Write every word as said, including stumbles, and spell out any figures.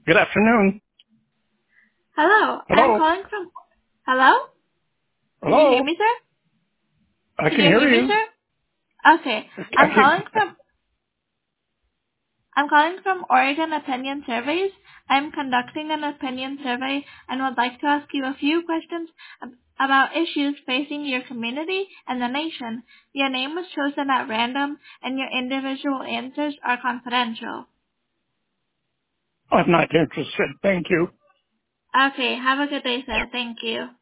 Good afternoon. Hello, I'm Hello? calling from. Hello? Can you hear Hello? me, sir? I Can can you hear hear me, you. sir? Okay, I I'm can. calling from. I'm calling from Oregon Opinion Surveys. I'm conducting an opinion survey and would like to ask you a few questions ab- about issues facing your community and the nation. Your name was chosen at random, and your individual answers are confidential. I'm not interested. Thank you. Okay, have a good day, sir. Thank you.